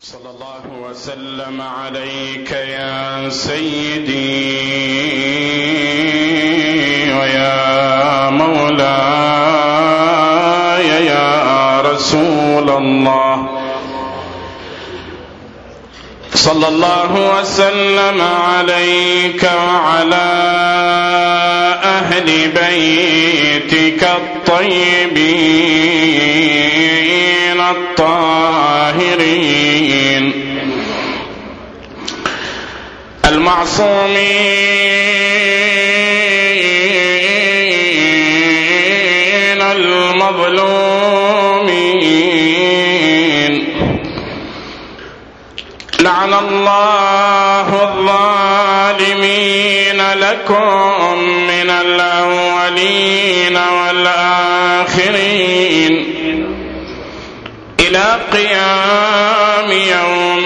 صلى الله وسلم عليك يا سيدي ويا مولاي يا رسول الله. صلى الله وسلم عليك وعلى أهل بيتك الطيبين الطاهرين المعصومين المظلومين. لعن الله الظالمين لكم من الأولين والآخرين إلى قيام يوم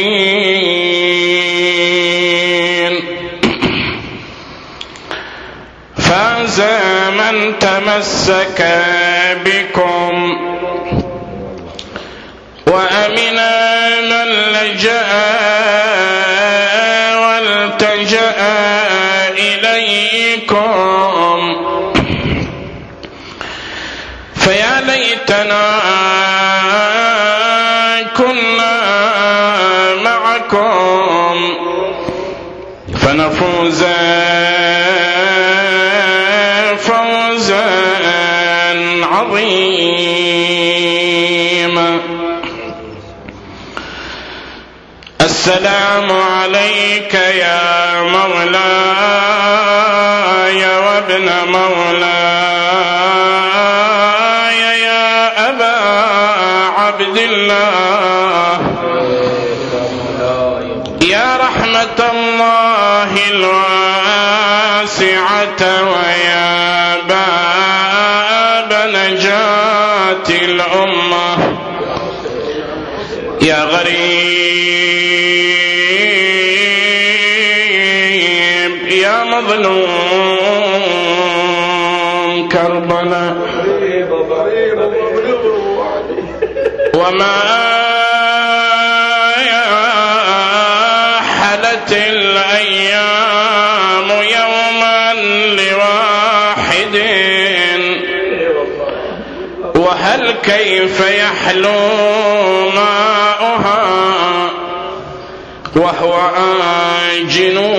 الدين. فاز من تمسك بكم وأمن من لجأ والتجأ إليكم. فيا ليتنا كنا معكم فنفوز فوزا عظيما. السلام عليك يا مولاي وابن مولاي يا أبا عبد الله، يا رحمة الله الواسعة ويا باب نجاة الأمة، يا غريب يا مظلوم كربلاء. وما حلت الأيام يوما لواحد، وهل كيف يحلو ماؤها وهو آجن.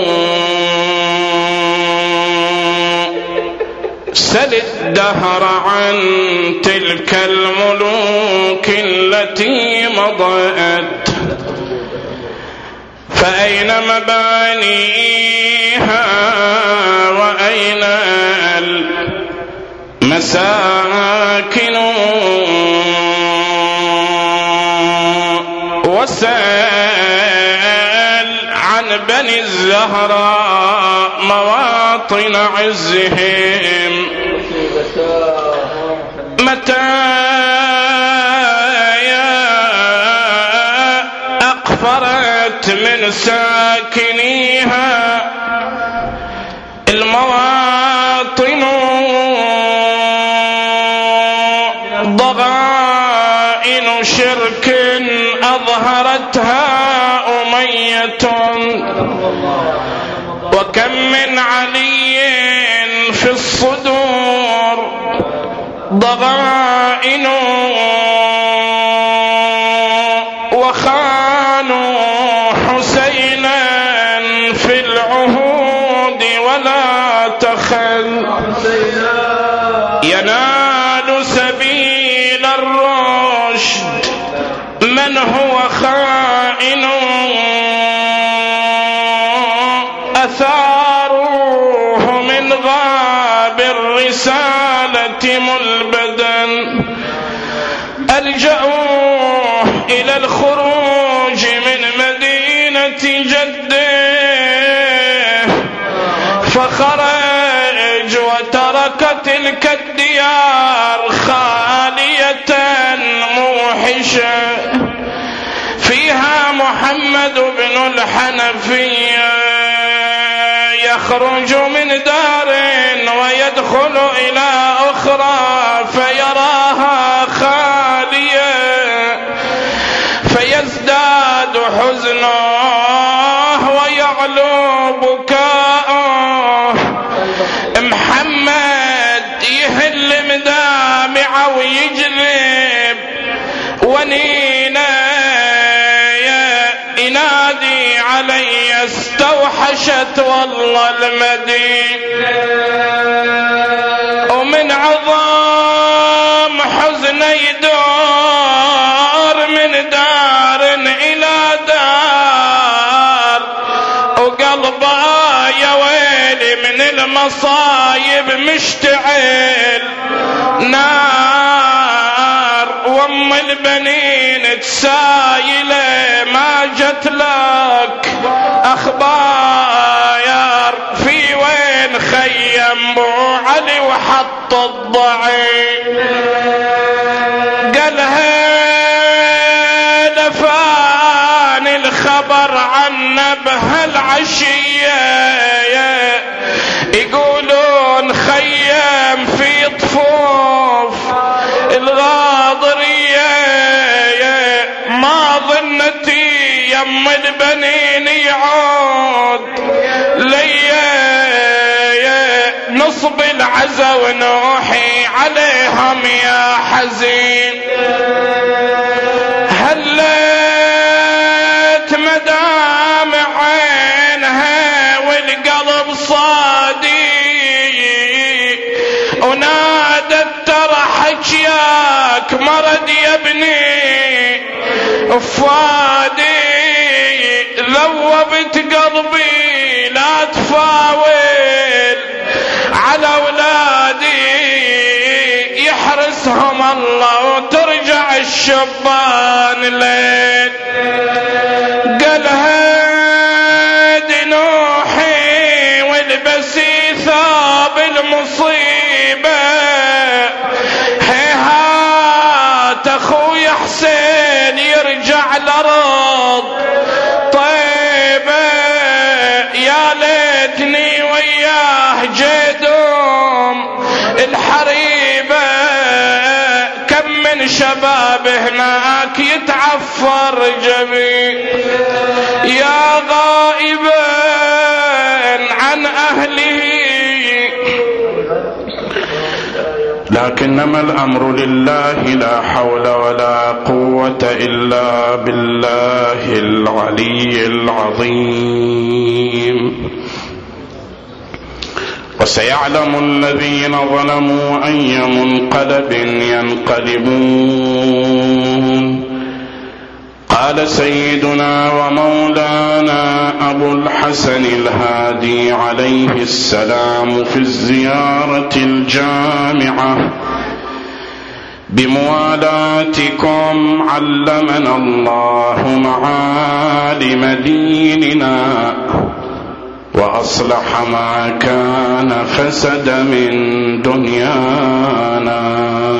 سل الدهر عن تلك الملوك التي مضت، فأين مبانيها وأين المساكن. وسأل عن بني الزهراء مواطن عزهم، متى أقفرت من ساكنيها المواطن. ضغائن شرك أظهرتها أمية، وكم من علي في الصدور ضغائن. وخانوا حسينا في العهود ولا تخل، ينال سبيل الرشد من هو خائن. أثاروه من غاب الرسالة ملبدا، ألجأوه إلى الخروج من مدينة جده، فخرج وترك تلك الديار خالية موحشة، فيها محمد بن الحنفية يخرج من دار ويدخل إلى أخرى فيراها خالية، يزداد حزنه ويعلو بكاؤه. محمد يهل مدامعه ويجلب ونينا ينادي علي استوحشت والله المدينة. ومن عظام حزن يدور من دار إلى دار، وقلبه يا ويلي من المصايب مشتعل نار. وام البنين تسايله ما جت لك اخبار، في وين خيم بو علي وحط الضعيف. قالها لفاني الخبر عنا بهالعشية، يقولون خيم في طفوف الغاضرية. ما ظنتي يم البنين يعود ليا، نصب العزا ونوحي عليهم يا حزين. هلت مدامع عينها والقلب صادق، ونادت ترى حجياك مرض يا ابني فادي. ذوبت قلبي لا تفاول على أولادي، يحرسهم الله وترجع الشبان لين. قالها دنوحي والبسي ثاب المصيبة، هيهات اخوي حسين يرجع لرض طيبة. يا ليتني وياه جدوم الحريبة، كم من شباب هناك يتعفر جميل. يا غائبا عن أهله، لكنما الأمر لله لا حول ولا قوة إلا بالله العلي العظيم. وسيعلم الذين ظلموا أي منقلب ينقلبون. قال سيدنا ومولانا أبو الحسن الهادي عليه السلام في الزيارة الجامعة: بموالاتكم علمنا الله معالم ديننا، وأصلح ما كان فسد من دنيانا.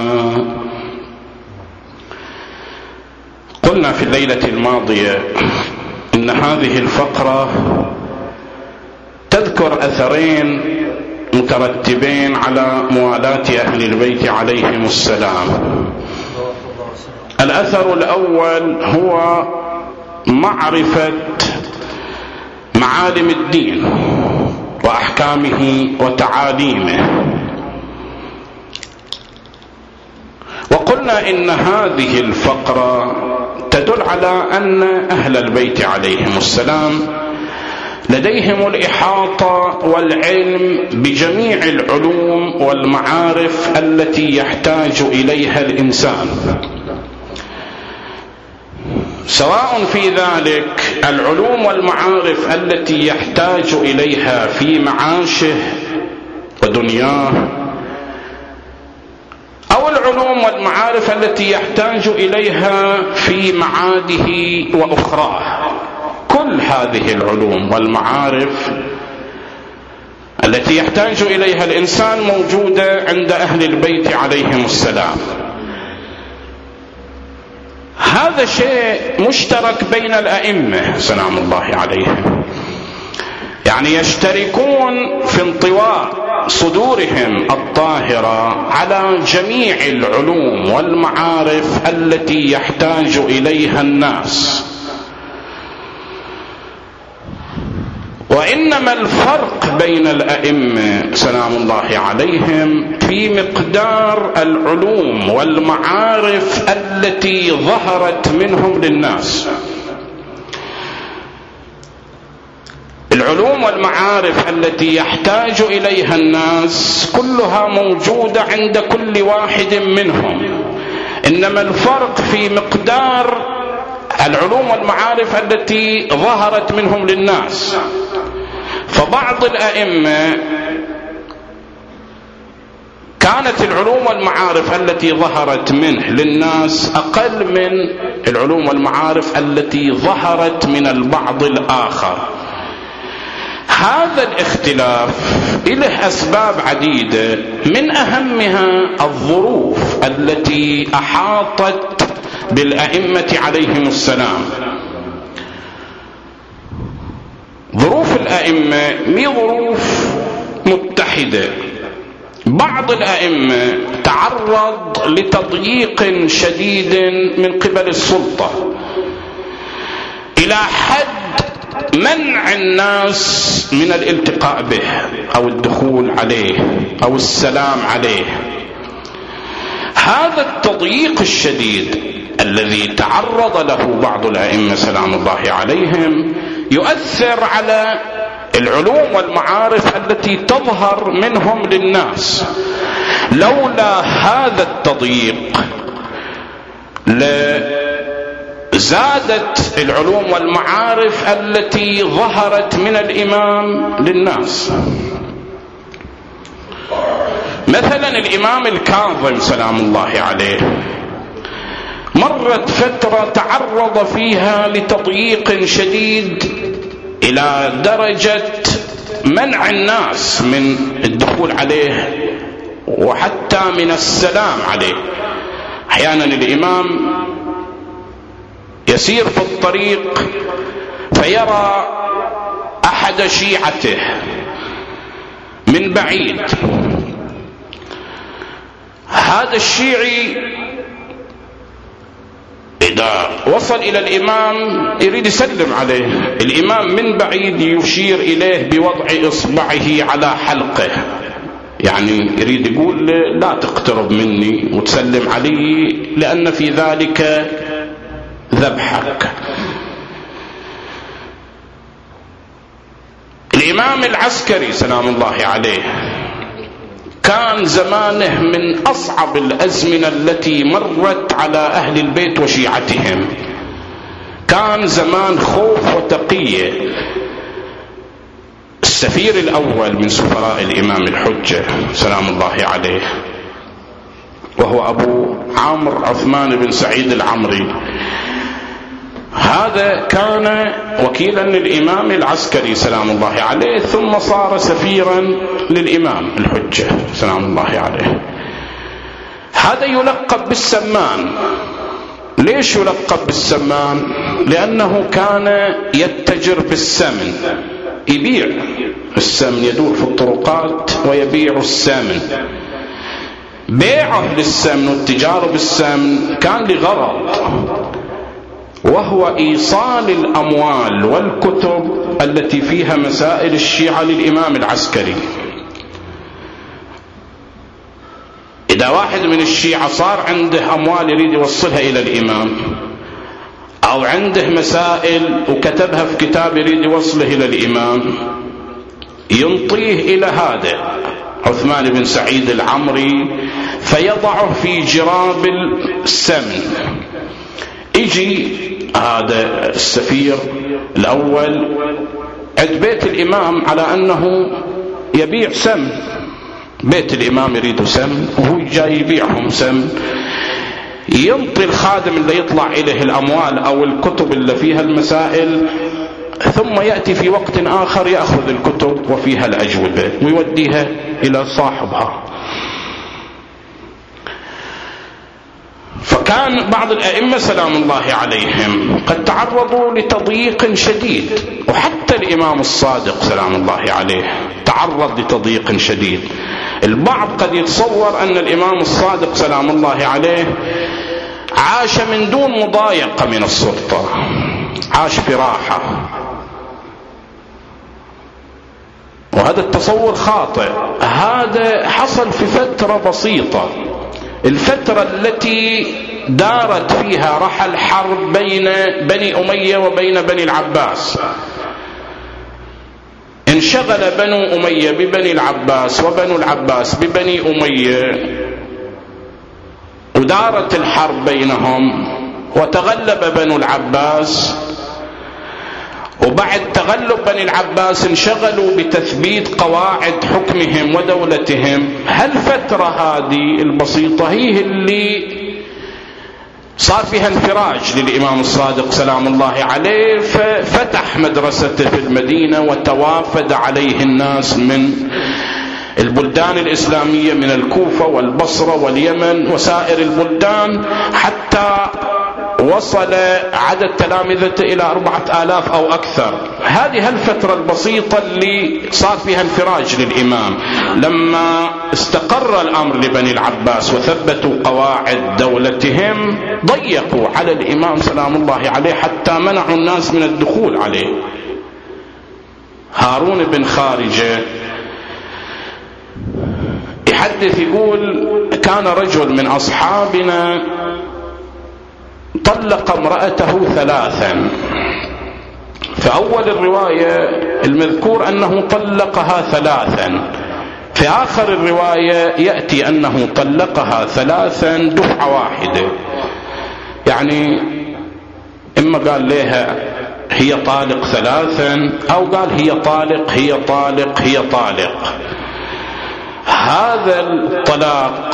قلنا في الليلة الماضية إن هذه الفقرة تذكر أثرين مترتبين على موالاة أهل البيت عليهم السلام. الأثر الأول هو معرفة معالم الدين وأحكامه وتعاليمه. وقلنا إن هذه الفقرة تدل على أن أهل البيت عليهم السلام لديهم الإحاطة والعلم بجميع العلوم والمعارف التي يحتاج إليها الإنسان، سواء في ذلك العلوم والمعارف التي يحتاج إليها في معاشه ودنياه، أو العلوم والمعارف التي يحتاج إليها في معاده وأخراه. كل هذه العلوم والمعارف التي يحتاج إليها الإنسان موجودة عند أهل البيت عليهم السلام. هذا شيء مشترك بين الأئمة سلام الله عليهم. يعني يشتركون في انطواء صدورهم الطاهرة على جميع العلوم والمعارف التي يحتاج إليها الناس. وإنما الفرق بين الأئمة سلام الله عليهم في مقدار العلوم والمعارف التي ظهرت منهم للناس. العلوم والمعارف التي يحتاج إليها الناس كلها موجودة عند كل واحد منهم، إنما الفرق في مقدار العلوم والمعارف التي ظهرت منهم للناس. فبعض الأئمة كانت العلوم والمعارف التي ظهرت منه للناس أقل من العلوم والمعارف التي ظهرت من البعض الآخر. هذا الاختلاف له أسباب عديدة، من أهمها الظروف التي أحاطت بالأئمة عليهم السلام. ظروف الأئمة مي ظروف متحدة. بعض الأئمة تعرض لتضييق شديد من قبل السلطة إلى حد منع الناس من الالتقاء به أو الدخول عليه أو السلام عليه. هذا التضييق الشديد الذي تعرض له بعض الأئمة سلام الله عليهم يؤثر على العلوم والمعارف التي تظهر منهم للناس. لولا هذا التضييق زادت العلوم والمعارف التي ظهرت من الإمام للناس. مثلا الإمام الكاظم سلام الله عليه مرت فترة تعرض فيها لتضييق شديد إلى درجة منع الناس من الدخول عليه وحتى من السلام عليه. أحيانا الإمام يسير في الطريق فيرى أحد شيعته من بعيد. هذا الشيعي إذا وصل إلى الإمام يريد يسلم عليه، الإمام من بعيد يشير إليه بوضع إصبعه على حلقه، يعني يريد يقول لا تقترب مني وتسلم علي لأن في ذلك ذبحك. الإمام العسكري سلام الله عليه كان زمانه من أصعب الأزمنة التي مرت على أهل البيت وشيعتهم. كان زمان خوف وتقية. السفير الأول من سفراء الإمام الحجة سلام الله عليه وهو أبو عمرو عثمان بن سعيد العمري، هذا كان وكيلا للإمام العسكري سلام الله عليه ثم صار سفيرا للإمام الحجة سلام الله عليه. هذا يلقب بالسمان. ليش يلقب بالسمان؟ لأنه كان يتجر بالسمن، يبيع السمن، يدور في الطرقات ويبيع السمن. بيعه للسمن والتجارة بالسمن كان لغرض، وهو إيصال الأموال والكتب التي فيها مسائل الشيعة للإمام العسكري. إذا واحد من الشيعة صار عنده أموال يريد يوصلها إلى الإمام، أو عنده مسائل وكتبها في كتاب يريد يوصله إلى الإمام، ينطيه إلى هذا عثمان بن سعيد العمري فيضعه في جراب السمن. يجي هذا السفير الأول عند بيت الإمام على أنه يبيع سمن، بيت الإمام يريد سمن وهو جاي يبيعهم سمن. ينطي الخادم اللي يطلع إليه الأموال أو الكتب اللي فيها المسائل، ثم يأتي في وقت آخر يأخذ الكتب وفيها الأجوبة ويوديها إلى صاحبها. كان بعض الأئمة سلام الله عليهم قد تعرضوا لتضييق شديد، وحتى الإمام الصادق سلام الله عليه تعرض لتضييق شديد. البعض قد يتصور أن الإمام الصادق سلام الله عليه عاش من دون مضايقة من السلطة، عاش في راحة، وهذا التصور خاطئ. هذا حصل في فترة بسيطة، الفترة التي دارت فيها رحل حرب بين بني أمية وبين بني العباس. انشغل بنو أمية ببني العباس وبنو العباس ببني أمية، ودارت الحرب بينهم، وتغلب بنو العباس. وبعد تغلب بني العباس انشغلوا بتثبيت قواعد حكمهم ودولتهم. هالفترة هذه البسيطة هي اللي صار فيها انفراج للإمام الصادق سلام الله عليه، ففتح مدرسته في المدينة وتوافد عليه الناس من البلدان الإسلامية، من الكوفة والبصرة واليمن وسائر البلدان، حتى وصل عدد تلامذته إلى 4000 أو أكثر. هذه الفترة البسيطة اللي صار فيها انفراج للإمام. لما استقر الأمر لبني العباس وثبتوا قواعد دولتهم، ضيقوا على الإمام سلام الله عليه حتى منعوا الناس من الدخول عليه. هارون بن خارجة يحدث يقول: كان رجل من أصحابنا طلق امرأته 3. في أول الرواية المذكور أنه طلقها 3، في آخر الرواية يأتي أنه طلقها 3 دفعة واحدة. يعني إما قال لها هي طالق 3، أو قال هي طالق هي طالق هي طالق. هذا الطلاق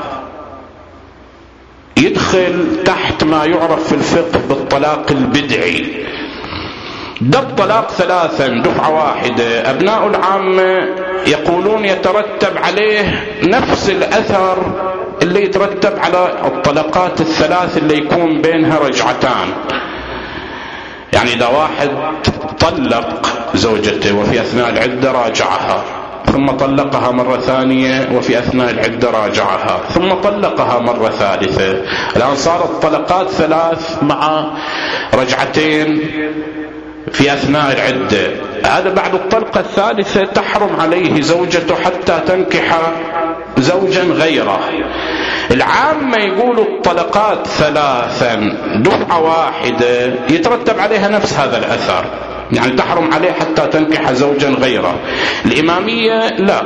يدخل تحت ما يعرف في الفقه بالطلاق البدعي. ده الطلاق 3 دفعة واحدة، أبناء العامة يقولون يترتب عليه نفس الأثر اللي يترتب على الطلقات ال3 اللي يكون بينها رجعتان. يعني إذا واحد طلق زوجته وفي أثناء العدة راجعها، ثم طلقها مرة ثانية وفي أثناء العدة راجعها، ثم طلقها مرة ثالثة، الآن صارت طلقات 3 مع رجعتين في أثناء العدة. هذا بعد الطلقة الثالثة تحرم عليه زوجته حتى تنكح زوجا غيره. العامة يقولوا الطلقات 3 دفعة واحدة يترتب عليها نفس هذا الأثر، يعني تحرم عليه حتى تنكح زوجا غيره. الإمامية لا.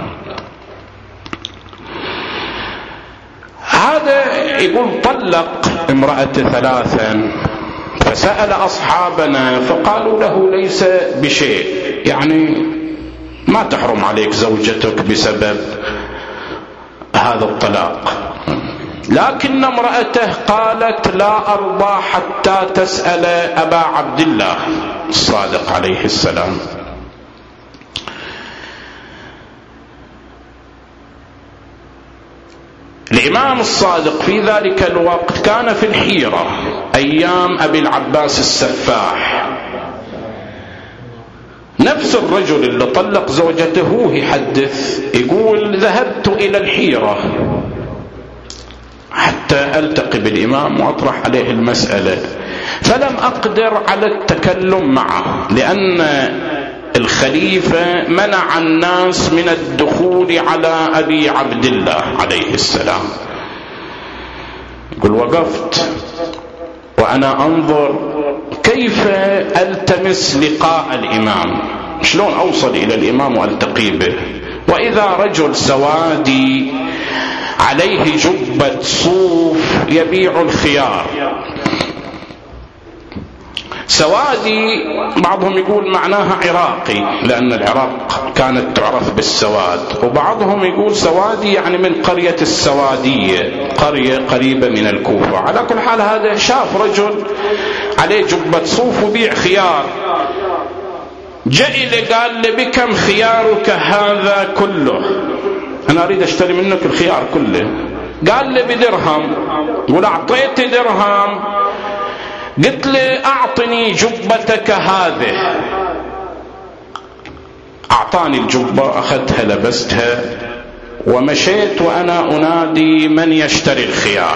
هذا يقول طلق امرأته 3، فسأل أصحابنا فقالوا له ليس بشيء، يعني ما تحرم عليك زوجتك بسبب هذا الطلاق. لكن امرأته قالت لا أرضى حتى تسأل أبا عبد الله الصادق عليه السلام. الإمام الصادق في ذلك الوقت كان في الحيرة أيام أبي العباس السفاح. نفس الرجل اللي طلق زوجته يحدث يقول: ذهبت إلى الحيرة حتى ألتقي بالإمام وأطرح عليه المسألة، فلم أقدر على التكلم معه لأن الخليفة منع الناس من الدخول على أبي عبد الله عليه السلام. يقول: وقفت وأنا أنظر كيف ألتمس لقاء الإمام، شلون أوصل إلى الإمام وألتقي به، وإذا رجل سوادي عليه جبة صوف يبيع الخيار. سوادي بعضهم يقول معناها عراقي لأن العراق كانت تعرف بالسواد، وبعضهم يقول سوادي يعني من قرية السوادية، قرية قريبة من الكوفة. على كل حال هذا شاف رجل عليه جبة صوف وبيع خيار، جاء لي قال لي: بكم خيارك هذا كله؟ أنا أريد أشتري منك الخيار كله. قال لي: ب1 درهم. يقول أعطيت درهم، قلت له أعطني جبتك هذه، أعطاني الجبة، أخذتها لبستها ومشيت وأنا أنادي من يشتري الخيار،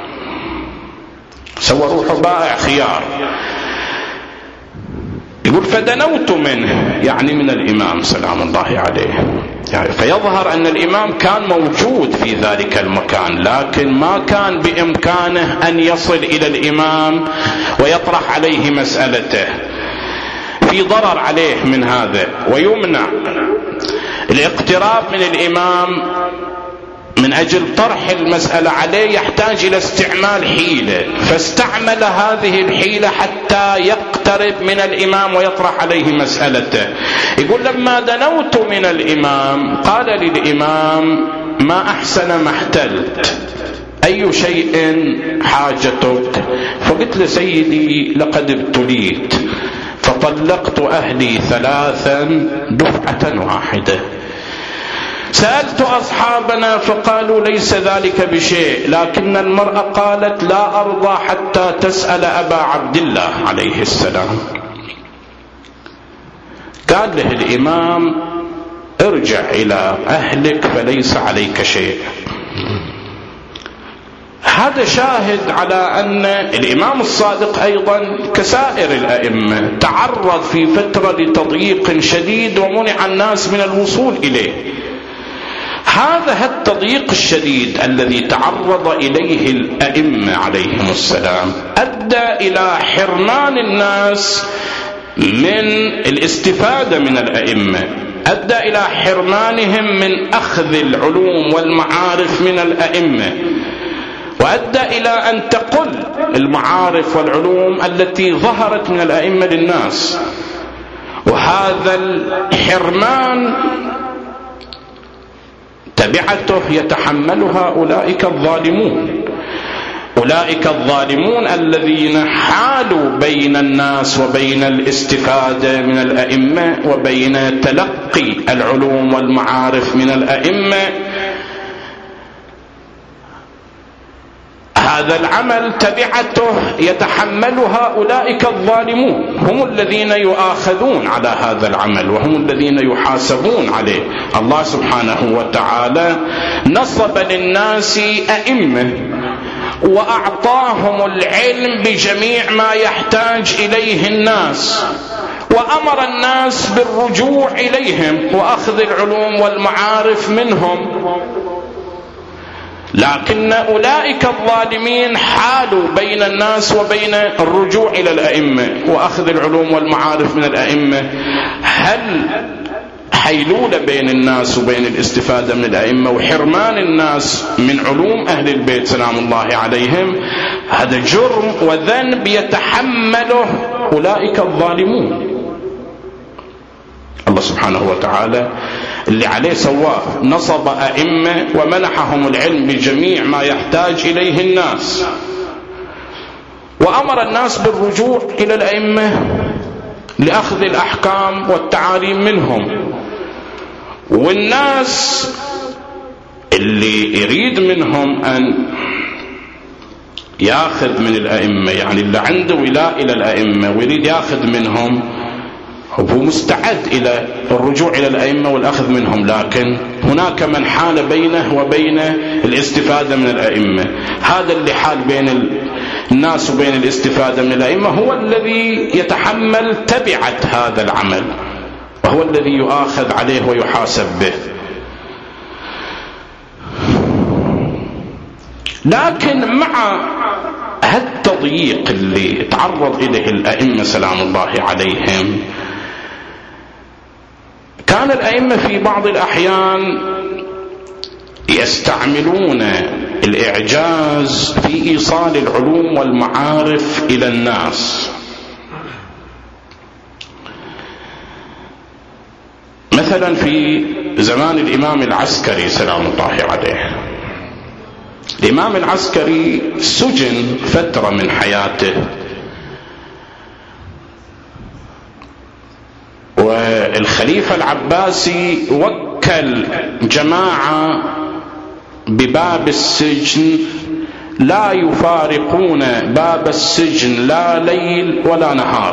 سوى روحه بائع خيار. يقول فدنوت منه، يعني من الإمام سلام الله عليه، يعني فيظهر أن الإمام كان موجود في ذلك المكان، لكن ما كان بإمكانه أن يصل إلى الإمام ويطرح عليه مسألته، في ضرر عليه من هذا، ويمنع الاقتراب من الإمام من أجل طرح المسألة عليه، يحتاج إلى استعمال حيلة، فاستعمل هذه الحيلة حتى يقترب من الإمام ويطرح عليه مسألته. يقول لما دنوت من الإمام قال للإمام ما أحسن ما احتلت، أي شيء حاجتك؟ فقلت لسيدي لقد ابتليت فطلقت أهلي 3 دفعة واحدة. سألت أصحابنا فقالوا ليس ذلك بشيء، لكن المرأة قالت لا أرضى حتى تسأل أبا عبد الله عليه السلام. قال له الإمام ارجع إلى أهلك فليس عليك شيء. هذا شاهد على أن الإمام الصادق أيضا كسائر الأئمة تعرض في فترة لتضييق شديد ومنع الناس من الوصول إليه. هذا التضييق الشديد الذي تعرض إليه الأئمة عليهم السلام أدى إلى حرمان الناس من الاستفادة من الأئمة، أدى إلى حرمانهم من أخذ العلوم والمعارف من الأئمة، وأدى إلى أن تقل المعارف والعلوم التي ظهرت من الأئمة للناس. وهذا الحرمان تبعته يتحملها أولئك الظالمون، أولئك الظالمون الذين حالوا بين الناس وبين الاستفادة من الأئمة وبين تلقي العلوم والمعارف من الأئمة. هذا العمل تبعته يتحملها أولئك الظالمون، هم الذين يؤاخذون على هذا العمل وهم الذين يحاسبون عليه. الله سبحانه وتعالى نصب للناس أئمة وأعطاهم العلم بجميع ما يحتاج إليه الناس، وأمر الناس بالرجوع إليهم وأخذ العلوم والمعارف منهم. لكن أولئك الظالمين حالوا بين الناس وبين الرجوع إلى الأئمة وأخذ العلوم والمعارف من الأئمة. هل حيلولة بين الناس وبين الاستفادة من الأئمة وحرمان الناس من علوم أهل البيت سلام الله عليهم، هذا جرم وذنب يتحمله أولئك الظالمون. الله سبحانه وتعالى اللي عليه سواه، نصب أئمة ومنحهم العلم بجميع ما يحتاج إليه الناس، وأمر الناس بالرجوع إلى الأئمة لأخذ الأحكام والتعاليم منهم. والناس اللي يريد منهم أن ياخذ من الأئمة، يعني اللي عنده ولاء إلى الأئمة ويريد ياخذ منهم، هو مستعد إلى الرجوع إلى الأئمة والأخذ منهم، لكن هناك من حال بينه وبين الاستفادة من الأئمة. هذا اللي حال بين الناس وبين الاستفادة من الأئمة هو الذي يتحمل تبعة هذا العمل، وهو الذي يؤاخذ عليه ويحاسب به. لكن مع هالتضييق اللي تعرض إليه الأئمة سلام الله عليهم، كان الأئمة في بعض الأحيان يستعملون الإعجاز في إيصال العلوم والمعارف إلى الناس. مثلا في زمان الإمام العسكري سلام الله عليه، الإمام العسكري سجن فترة من حياته، والخليفة العباسي وكل جماعة بباب السجن لا يفارقون باب السجن لا ليل ولا نهار،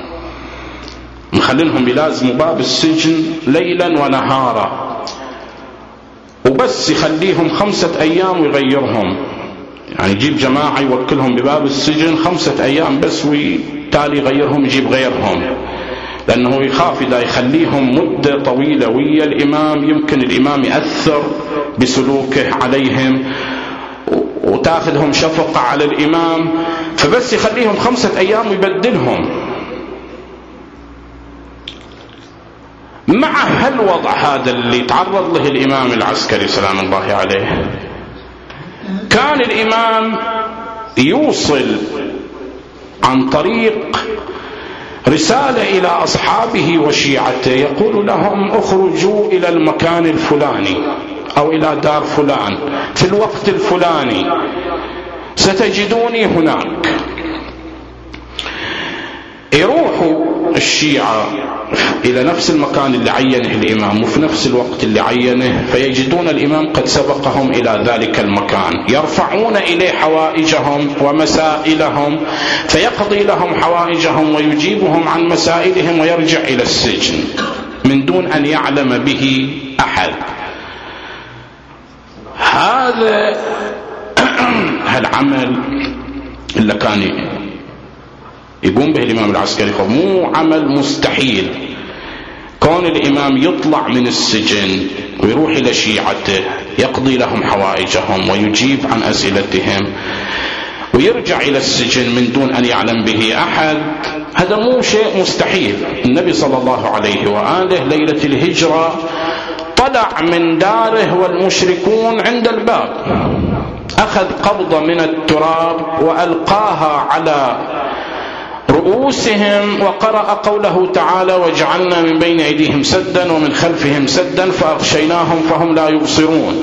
مخلينهم يلازموا باب السجن ليلا ونهارا، وبس يخليهم 5 أيام ويغيرهم. يعني يجيب جماعة يوكلهم بباب السجن 5 أيام بس، وتالي يغيرهم يجيب غيرهم، لأنه يخاف إذا يخليهم مدة طويلة ويا الإمام يمكن الإمام يأثر بسلوكه عليهم وتاخذهم شفقة على الإمام، فبس يخليهم 5 أيام ويبدلهم. مع هالوضع هذا اللي تعرض له الإمام العسكري سلام الله عليه، كان الإمام يوصل عن طريق رسالة إلى أصحابه وشيعته، يقول لهم اخرجوا إلى المكان الفلاني أو إلى دار فلان في الوقت الفلاني، ستجدوني هناك. يروحوا الشيعة إلى نفس المكان اللي عينه الإمام وفي نفس الوقت اللي عينه، فيجدون الإمام قد سبقهم إلى ذلك المكان، يرفعون إليه حوائجهم ومسائلهم، فيقضي لهم حوائجهم ويجيبهم عن مسائلهم ويرجع إلى السجن من دون أن يعلم به أحد. هذا العمل اللي كان يقوم به الإمام العسكري مو عمل مستحيل. كون الإمام يطلع من السجن ويروح إلى شيعته يقضي لهم حوائجهم ويجيب عن أسئلتهم ويرجع إلى السجن من دون أن يعلم به أحد، هذا مو شيء مستحيل. النبي صلى الله عليه وآله ليلة الهجرة طلع من داره والمشركون عند الباب، أخذ قبضة من التراب وألقاها على رؤوسهم وقرأ قوله تعالى وجعلنا من بين أيديهم سدا ومن خلفهم سدا فأغشيناهم فهم لا يبصرون.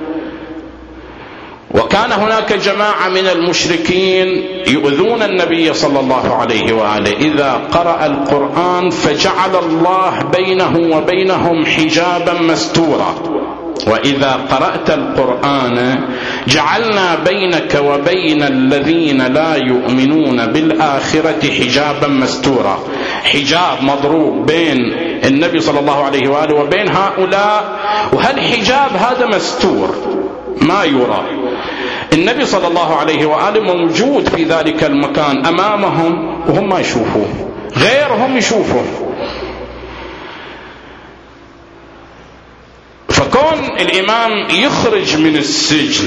وكان هناك جماعة من المشركين يؤذون النبي صلى الله عليه وآله إذا قرأ القرآن، فجعل الله بينه وبينهم حجابا مستورا، وإذا قرأت القرآن جعلنا بينك وبين الذين لا يؤمنون بالآخرة حجابا مستورا. حجاب مضروب بين النبي صلى الله عليه وآله وبين هؤلاء، وهالحجاب هذا مستور ما يرى. النبي صلى الله عليه وآله موجود في ذلك المكان أمامهم وهم ما يشوفوه، غيرهم يشوفوه. فكون الإمام يخرج من السجن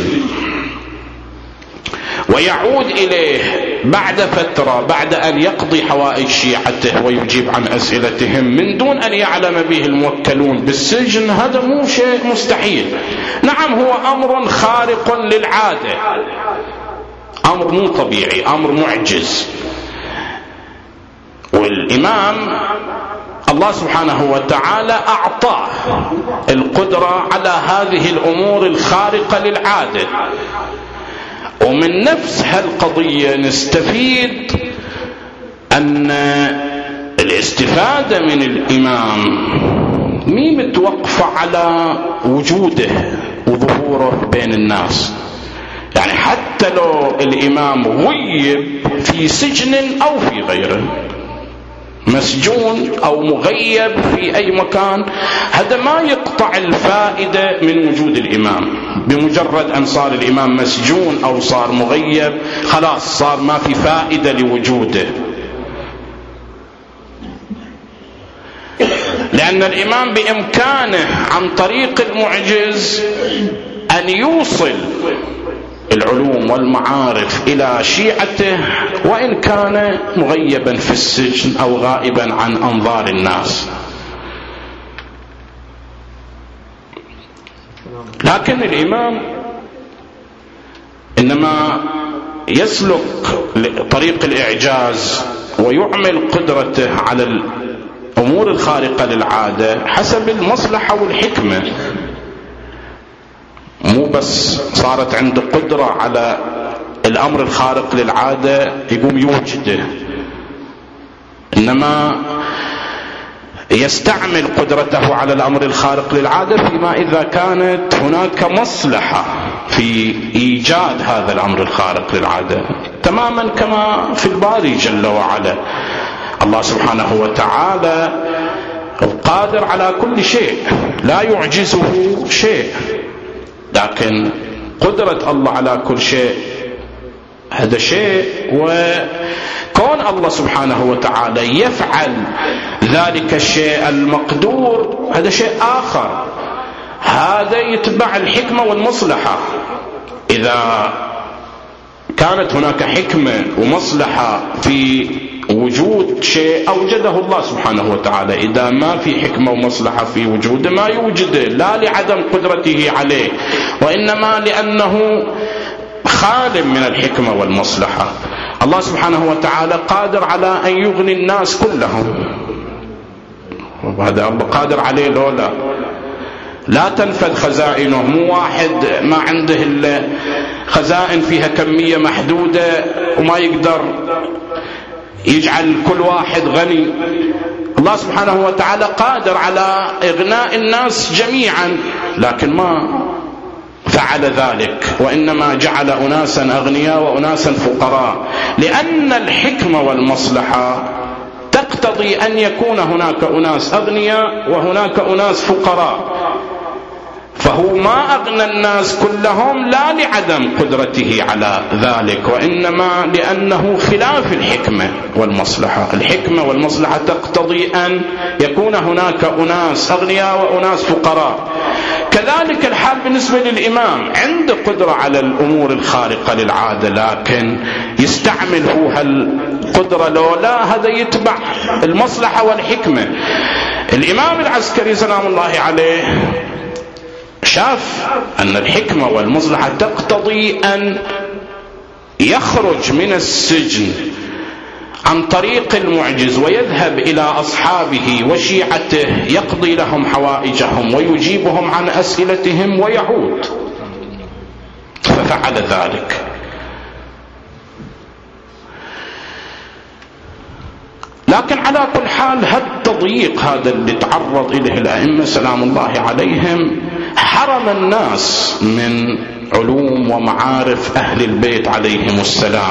ويعود إليه بعد فترة بعد أن يقضي حوائج شيعته ويجيب عن أسئلتهم من دون أن يعلم به الموكلون بالسجن، هذا مو شيء مستحيل. نعم هو أمر خارق للعادة، أمر مو طبيعي، أمر معجز. والإمام الله سبحانه وتعالى أعطاه القدرة على هذه الأمور الخارقة للعادة. ومن نفس هالقضية نستفيد أن الاستفادة من الإمام مي متوقفة على وجوده وظهوره بين الناس. يعني حتى لو الإمام غيب في سجن أو في غيره، مسجون أو مغيب في أي مكان، هذا ما يقطع الفائدة من وجود الإمام. بمجرد أن صار الإمام مسجون أو صار مغيب خلاص صار ما في فائدة لوجوده، لأن الإمام بإمكانه عن طريق المعجز أن يوصل العلوم والمعارف إلى شيعته وإن كان مغيبا في السجن أو غائبا عن أنظار الناس. لكن الإمام إنما يسلك طريق الإعجاز ويعمل قدرته على الأمور الخارقة للعادة حسب المصلحة والحكمة. مو بس صارت عنده قدرة على الأمر الخارق للعادة يقوم يوجده، إنما يستعمل قدرته على الأمر الخارق للعادة فيما إذا كانت هناك مصلحة في إيجاد هذا الأمر الخارق للعادة، تماما كما في الباري جل وعلا. الله سبحانه وتعالى القادر على كل شيء، لا يعجزه شيء، لكن قدرة الله على كل شيء هذا شيء، وكون الله سبحانه وتعالى يفعل ذلك الشيء المقدور هذا شيء آخر. هذا يتبع الحكمة والمصلحة. إذا كانت هناك حكمة ومصلحة في وجود شيء أوجده الله سبحانه وتعالى، إذا ما في حكمة ومصلحة في وجوده ما يوجده، لا لعدم قدرته عليه، وإنما لأنه خال من الحكمة والمصلحة. الله سبحانه وتعالى قادر على أن يغني الناس كلهم، وهذا الله قادر عليه لولا لا تنفذ خزائنه. مو واحد ما عنده إلا خزائن فيها كمية محدودة وما يقدر يجعل كل واحد غني. الله سبحانه وتعالى قادر على إغناء الناس جميعا، لكن ما فعل ذلك، وإنما جعل أناسا أغنياء وأناسا فقراء، لأن الحكمة والمصلحة تقتضي أن يكون هناك أناس أغنياء وهناك أناس فقراء. فهو ما أغنى الناس كلهم لا لعدم قدرته على ذلك، وإنما لأنه خلاف الحكمة والمصلحة. الحكمة والمصلحة تقتضي أن يكون هناك أناس أغنياء وأناس فقراء. كذلك الحال بالنسبة للإمام، عنده قدرة على الأمور الخارقة للعادة، لكن يستعمل هو هالقدرة لولا هذا يتبع المصلحة والحكمة. الإمام العسكري سلام الله عليه شاف أن الحكمة والمصلحة تقتضي أن يخرج من السجن عن طريق المعجز ويذهب إلى أصحابه وشيعته يقضي لهم حوائجهم ويجيبهم عن أسئلتهم ويعود، ففعل ذلك. لكن على كل حال هالتضييق هذا اللي تعرض إليه الأئمة سلام الله عليهم حرم الناس من علوم ومعارف أهل البيت عليهم السلام.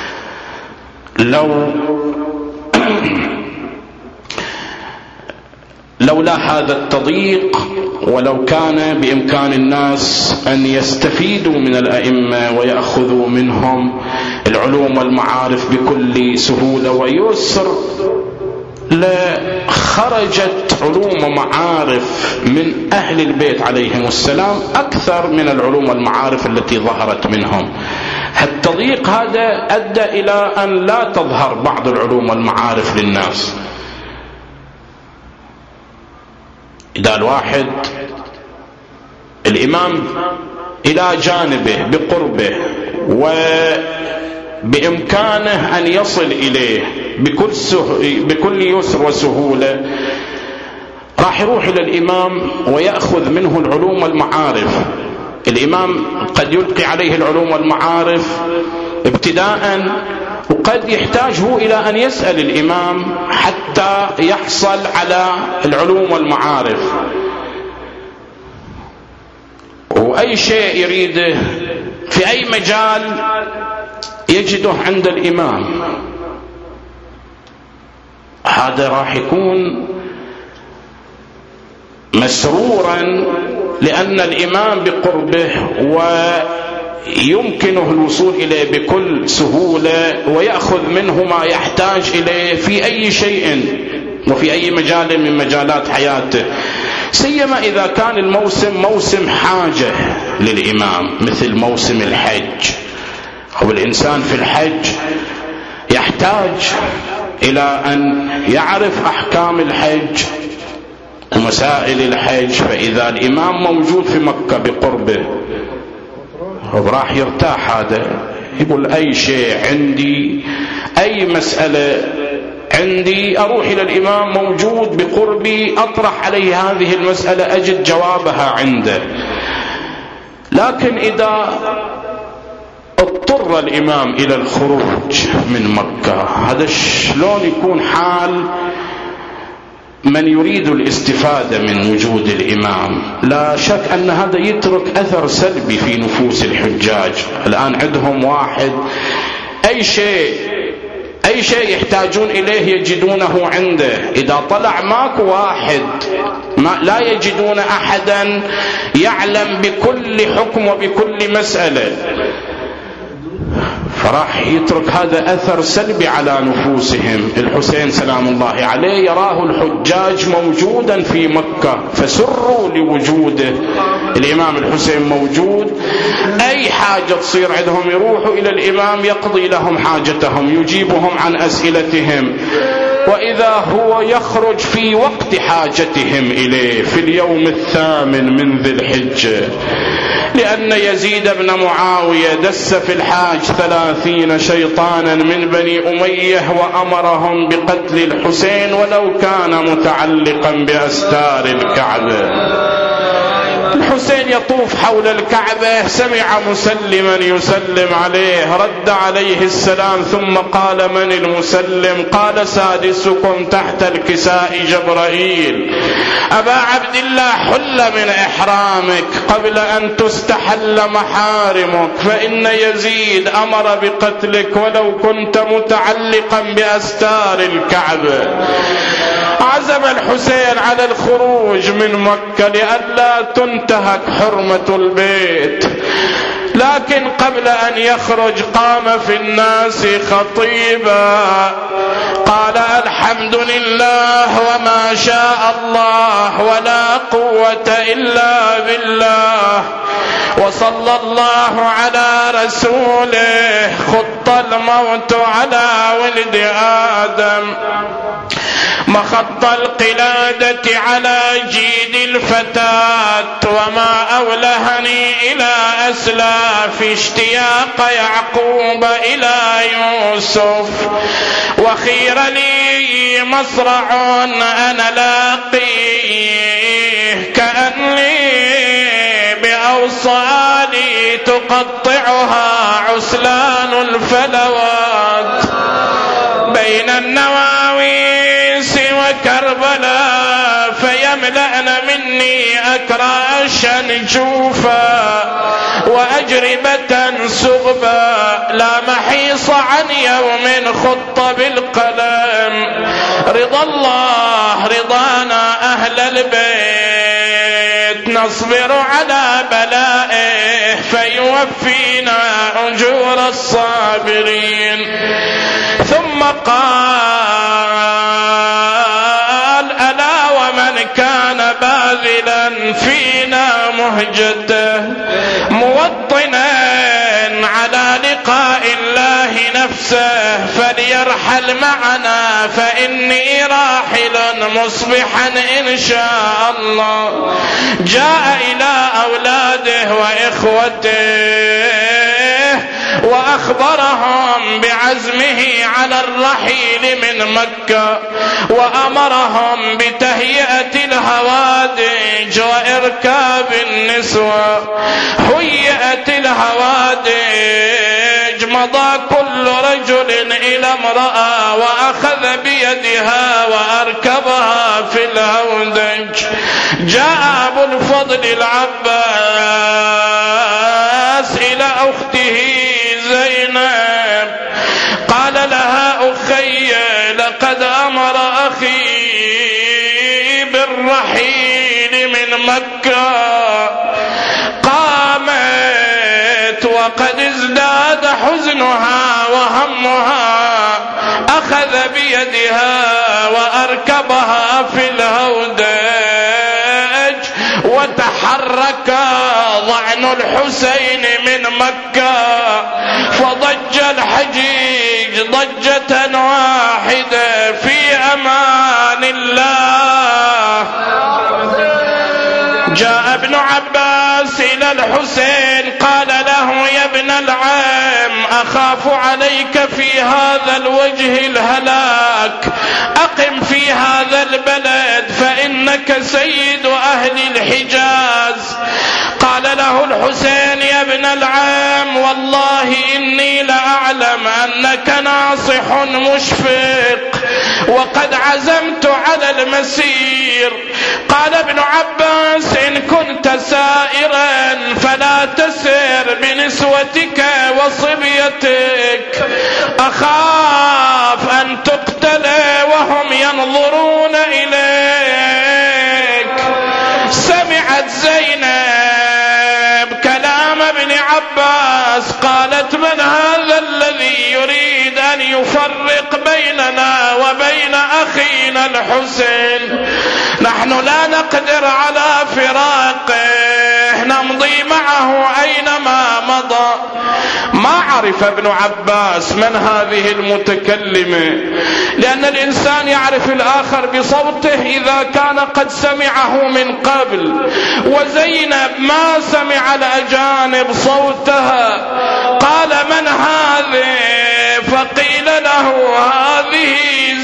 لولا هذا التضييق، ولو كان بإمكان الناس أن يستفيدوا من الأئمة ويأخذوا منهم العلوم والمعارف بكل سهولة ويسر، لخرجت علوم ومعارف من أهل البيت عليهم السلام أكثر من العلوم والمعارف التي ظهرت منهم. التضييق هذا أدى إلى أن لا تظهر بعض العلوم والمعارف للناس. إذا الواحد الإمام إلى جانبه بقربه وبإمكانه أن يصل إليه بكل يسر وسهولة، راح يروح إلى الإمام ويأخذ منه العلوم والمعارف. الإمام قد يلقي عليه العلوم والمعارف ابتداء، وقد يحتاج هو إلى أن يسأل الإمام حتى يحصل على العلوم والمعارف. وأي شيء يريده في أي مجال يجده عند الإمام، هذا راح يكون مسرورا لأن الإمام بقربه ويمكنه الوصول إليه بكل سهولة ويأخذ منه ما يحتاج إليه في أي شيء وفي أي مجال من مجالات حياته، سيما إذا كان الموسم موسم حاجة للإمام مثل موسم الحج. أو الإنسان في الحج يحتاج إلى أن يعرف أحكام الحج ومسائل الحج، فإذا الإمام موجود في مكة بقربه راح يرتاح. هذا يقول أي شيء عندي، أي مسألة عندي، أروح إلى الإمام موجود بقربي، أطرح عليه هذه المسألة أجد جوابها عنده. لكن إذا اضطر الإمام إلى الخروج من مكة، هذا شلون يكون حال من يريد الاستفادة من وجود الإمام لا شك أن هذا يترك أثر سلبي في نفوس الحجاج. الآن عندهم واحد أي شيء يحتاجون إليه يجدونه عنده. إذا طلع ماكو واحد لا يجدون أحدا يعلم بكل حكم وبكل مسألة، فراح يترك هذا أثر سلبي على نفوسهم. الحسين سلام الله عليه يراه الحجاج موجودا في مكة فسروا لوجوده. الإمام الحسين موجود، أي حاجة تصير عندهم يروحوا إلى الإمام يقضي لهم حاجتهم، يجيبهم عن أسئلتهم، وإذا هو يخرج في وقت حاجتهم إليه في اليوم 8 من ذي الحجة، لأن يزيد بن معاوية دس في الحاج 30 شيطانا من بني أمية وأمرهم بقتل الحسين ولو كان متعلقا بأستار الكعبة. الحسين يطوف حول الكعبة، سمع مسلما يسلم عليه، رد عليه السلام ثم قال: من المسلم؟ قال: سادسكم تحت الكساء جبرائيل. أبا عبد الله حل من إحرامك قبل أن تستحل محارمك، فإن يزيد أمر بقتلك ولو كنت متعلقا بأستار الكعبة. عزم الحسين على الخروج من مكة لئلا تنتهك حرمة البيت، لكن قبل أن يخرج قام في الناس خطيبا قال: الحمد لله وما شاء الله ولا قوة إلا بالله، وصلى الله على رسوله، خط الموت على ولد آدم، مخط القلادة على جيد الفتاة، وما أولهني إلى أسلاف اشتياق يعقوب إلى يوسف، وخير لي مصرع أنا لاقيه، كأني بأوصالي تقطعها عسلان الفلوات، بين النواويس وكربلاء فيملأن مني أكراشا جوفا وأجربة سغبا، لا محيص عن يوم خط بالقلم، رضا الله رضانا أهل البيت، نصبر على بلائه فيوفينا أجور الصابرين. ثم قال: ألا ومن كان باذلا فينا مهجته، موطنا على لقاء الله نفسه، فليرحل معنا فإني راحل مصبحا إن شاء الله. جاء إلى أولاده وإخوته وأخبرهم بعزمه على الرحيل من مكة، وأمرهم بتهيئة الهوادج وإركاب النسوة. هيئت الهوادج، مضى كل رجل إلى امرأة وأخذ بيدها وأركبها في الهودج. جاء أبو الفضل العباس إلى أخته زينب، قال لها: أخي، لقد أمر أخي بالرحيل من مكة. قامت وقد ازداد حزنها وهمها، أخذ بيدها وأركبها في الهودج، وتحرك ضعن الحسين من مكة، فضج الحجيج ضجة واحدة في أمان الله. جاء ابن عباس إلى الحسين قال له: يا ابن العم، أخاف عليك في هذا الوجه الهلاك، أقم في هذا البلد فإنك سيد أهل الحجاز. قال له الحسين: يا ابن العم، والله إني لأعلم أنك ناصح مشفق، وقد عزمت على المسير. قال ابن عباس: إن كنت سائرا فلا تسر بنسوتك وصبيتك، أخاف أن تقتل وهم ينظرون إليك. سمعت زينب كلام ابن عباس، قالت: من هذا الذي يريد أن يفرق بيننا وبين أخينا الحسين؟ نحن لا نقدر على فراقه، نمضي معه أينما مضى. ما عرف ابن عباس من هذه المتكلمة، لأن الإنسان يعرف الآخر بصوته إذا كان قد سمعه من قبل، وزينب ما سمع الأجانب صوتها. قال: من هذه؟ فقيل له: هذه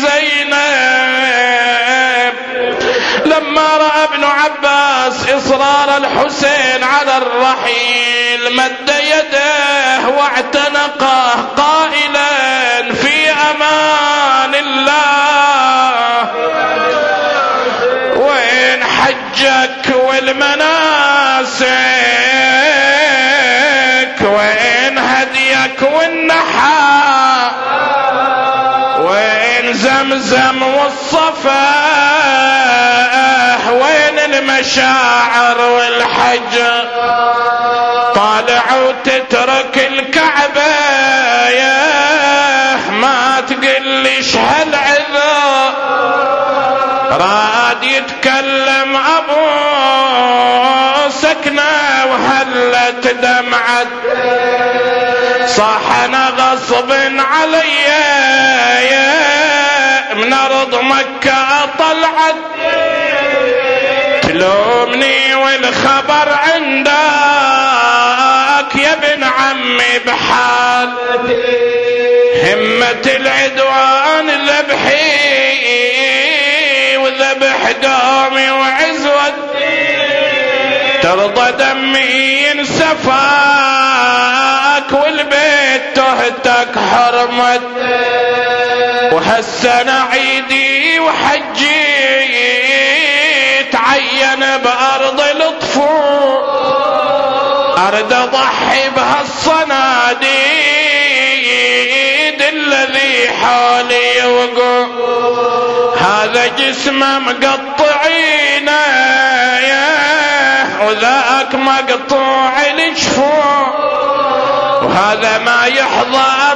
زينب. لما رأى ابن عباس إصرار الحسين على الرحيل مد يده واعتنقه قائلا: في أمان الله، وين حجك والمناسك، وين هديك والنحى، وين زمزم والصفا، وين المشاعر والحج؟ طالعوا تترك الكعبة، يا ما تقلش هالعذا. راد يتكلم أبو سكنة وهلت دمعت، صح أنا غصب علي من أرض مكة طلعت، تلومني والخبر عندك يا ابن عمي بحال. همة العدوان ذبحي وذبح قومي وعزوت، ترضى دمي ينسفاك والبيت تهتك حرمت. وهالسنة عيدي وحجي تعين بأرض الطفول، أرد أضحي بهالصناديد الذي حولي وقوع. هذا جسمه مقطعينه وذاك مقطوع الجفوع، وهذا ما يحظى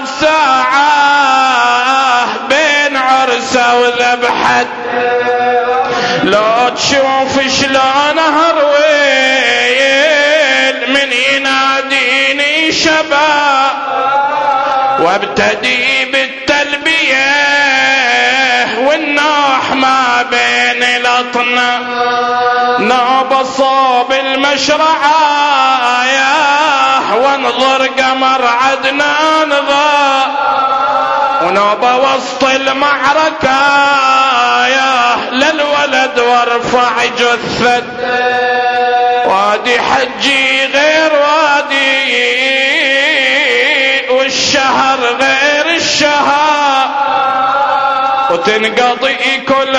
بساعة بين عرسه وذبحت. لو تشوف شلون هرويل من يناديني شباب، وابتدي بالتلبية والنوح ما بين الأطنة. نوب صوب المشرعة وانظر قمر عدنان ضاء، ونوب وسط المعركة للولد وارفع جثة. وادي حجي غير وادي والشهر غير الشهر، وتنقضي كل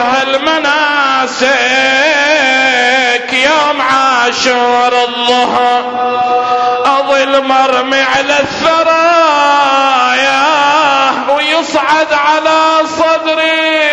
هالمناسك يوم عاشور الظهر. أظل مرمي على الثرايا ويصعد على صدري،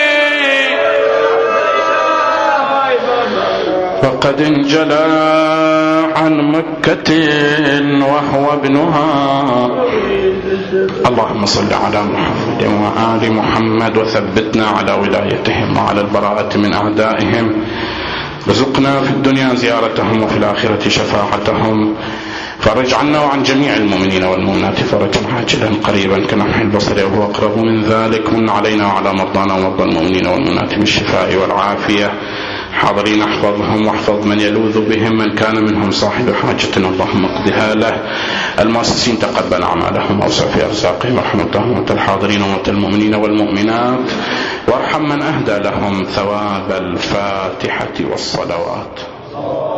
فقد انجلى عن مكة وهو ابنها. اللهم صل على محمد وآل محمد وثبتنا على ولايتهم وعلى البراءة من أعدائهم. رزقنا في الدنيا زيارتهم وفي الآخرة شفاعتهم. فرج عنا وعن جميع المؤمنين والمؤمنات فرجا عاجلا قريبا كلمح البصر وهو أقرب من ذلك. من علينا وعلى مرضانا ومرضى المؤمنين والمؤمنات بالشفاء والعافية. حاضرين احفظهم واحفظ من يلوذ بهم، من كان منهم صاحب حاجة اللهم اقضها له. المؤسسين تقبل أعمالهم وأوسع في أرزاقهم، وارحمهم وأنت الحاضرين وأنت المؤمنين والمؤمنات، وارحم من أهدى لهم ثواب الفاتحة والصلوات.